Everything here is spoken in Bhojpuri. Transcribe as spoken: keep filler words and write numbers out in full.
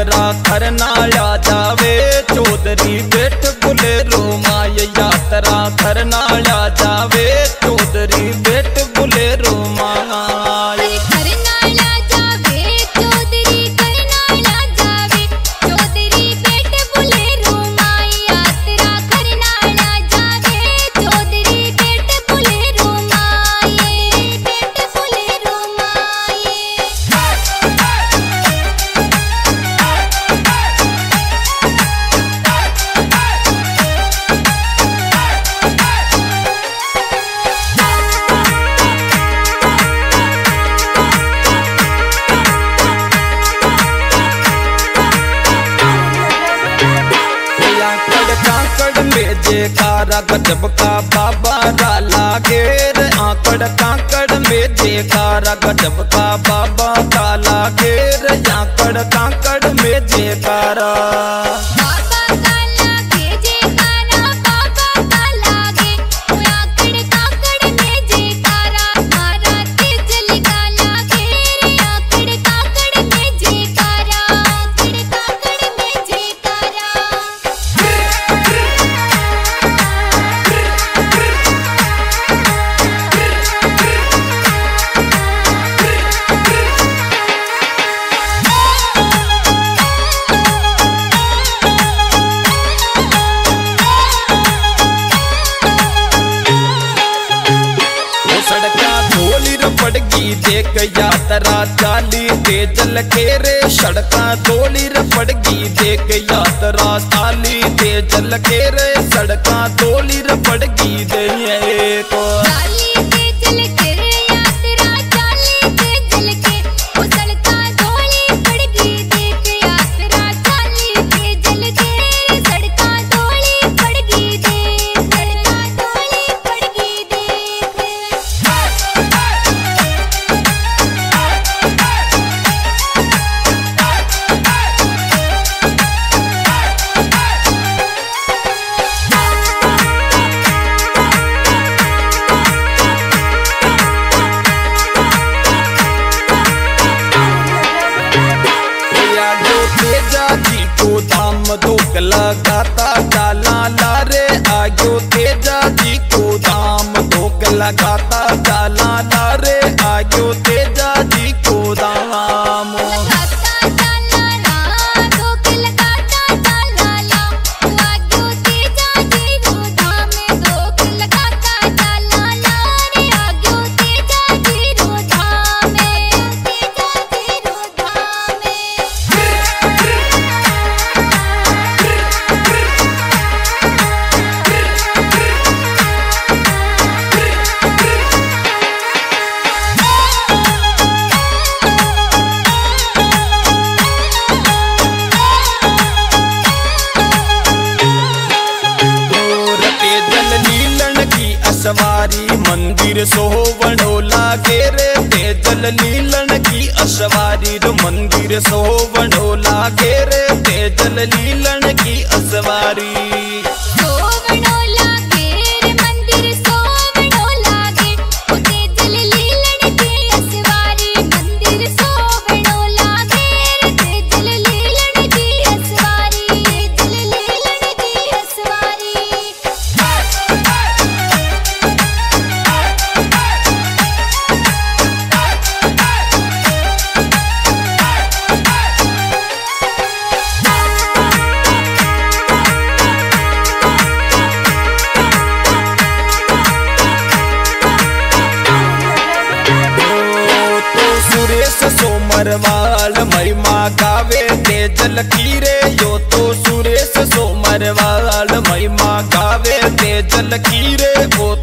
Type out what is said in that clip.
यात्रा करनाला जावे चौधरी बैठ बुलेरो माय यात्रा करनाला जावे चौधरी बैठ बुलेरो माय जयकारा गजब का बाबा डाला घेर आंकड़ कांकड़ में जयकारा गजब का बाबा डाला घेर आंकड़ कांकड़ में जयकारा पड़गी देख यात्रा चाली ते जल के रे सड़का धोली रपड़गी देख यात्रा चाली ते जल के रे सड़का धोली रपड़गी दे को धोक लगाता डाला लारे आयो तेजा जी को दाम धोक लगाता डाला लारे आयो तेजा जी को दाम सवारी मंदिर सोवणो लागे रे तेजल लीलन की असवारी रो मंदिर सोवणो लागे रे तेजल लीलन की असवारी सोमरवाल महिमा गावे तेजल की रे यो तो सुरेश सोमरवाल महिमा गावे तेजल की रे वो